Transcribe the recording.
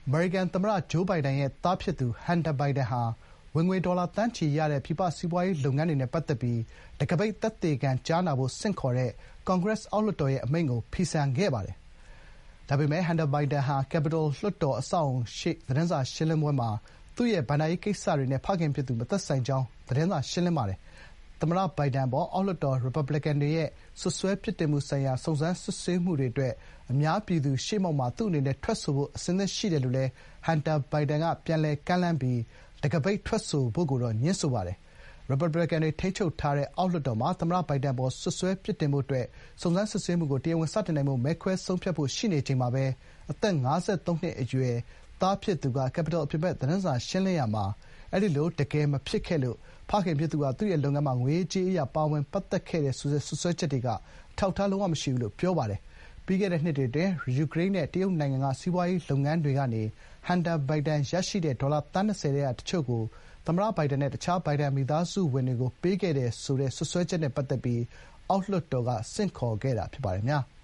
အမေရိကန်သမ္မတဂျိုးဘိုင်ဒန်ရဲ့သားဖြစ်သူဟန်တာဘိုင်ဒန်ဟာဝင်ငွေဒေါ်လာသန်းချီရတဲ့ပြည်ပစီးပွားရေးလုပ်ငန်းတွေနဲ့ပတ်သက်ပြီးတံခါးပိတ်သက်သေခံကြားနာဖို့ဆင့်ခေါ်တဲ့ကွန်ဂရက်အောက်လွှတ်တော်ရဲ့အမိန့်ကိုဖီဆန်ခဲ့ပါတယ်။ဒါပေမဲ့ဟန်တာဘိုင်ဒန်ဟာကက်ပတယ်လွှတ်တော်အဆောက်အအုံရှေ့သတင်းစာရှင်းလင်းပွဲမှာသူ့ရဲ့ဘဏ္ဍာရေးကိစ္စတွေနဲ့ဖခင်ဖြစ်သူမသက်ဆိုင်ကြောင်းသတင်းစာရှင်းလင်းပါတယ်။သမ္မတဘိုင်ဒန်အပေါ်အောက်လွှတ်တော်ရီပတ်ဘလီကန်တွေရဲ့စွပ်စွဲပြစ်တင်မှုဆိုင်ရာစုံစမ်းစစ်ဆေးမှုတွေအတွက်အများပြည်သူရှေ့မှောက်မှာသူ့အနေနဲ့ထွက်ဆိုဖို့အဆင်သင့်ရှိတယ်လို့လည်းဟန်တာဘိုင်ဒန်ကပြန်လည်ကမ်းလှမ်းပြီးတံခါးပိတ်ထွက်ဆိုဖို့ကိုတော့ငြင်းဆိုပါတယ်။ရီပတ်ဘလီကန်တွေထိန်းချုပ်ထားတဲ့အောက်လွှတ်တော်မှာသမ္မတဘိုင်ဒန်အပေါ်စွပ်စွဲပြစ်တင်ဖို့အတွက်စုံစမ်းစစ်ဆေးမှုကိုတရားဝင်စတင်နိုင်ဖို့မဲခွဲဆုံးဖြတ်ဖို့ရှိနေချိန်မှာပဲအသက်၅၃နှစ်အရွယ်သားဖြစ်သူကကက်ပတယ်အပြင်ဘက်သတင်းစာရှင်းလင်းရာမှာအဲဒီလိုတကယ်မဖြစ်ခဲ့လို့ဖခင်ဖြစ်သူကသူ့ရဲ့လုပ်ငန်းမှာငွေရေးကြေးရေးအရပါဝင်ပတ်သက်ခဲ့တယ်ဆိုတဲ့စွပ်စွဲချက်တွေကအထောက်အထားလုံးဝမရှိဘူးလို့ပြောပါတယ်။ပြီးခဲ့တဲ့နှစ်တွေအတွင်းယူကရိန်းနဲ့တရုတ်နိုင်ငံကစီးပွားရေးလုပ်ငန်းတွေကနေဟန်တာဘိုင်ဒန်ရရှိတဲ့ဒေါ်လာသန်း၂၀ထဲကတချို့ကိုသမ္မတဘိုင်ဒန်နဲ့တခြားဘိုင်ဒန်မိသားစုဝင်တွေကိုပေးခဲ့တယ်ဆိုတဲ့စွပ်စွဲချက်နဲ့ပတ်သက်ပြီးအောက်လွှတ်တော်ကဆင့်ခေါ်ခဲ့တာဖြစ်ပါတယ်။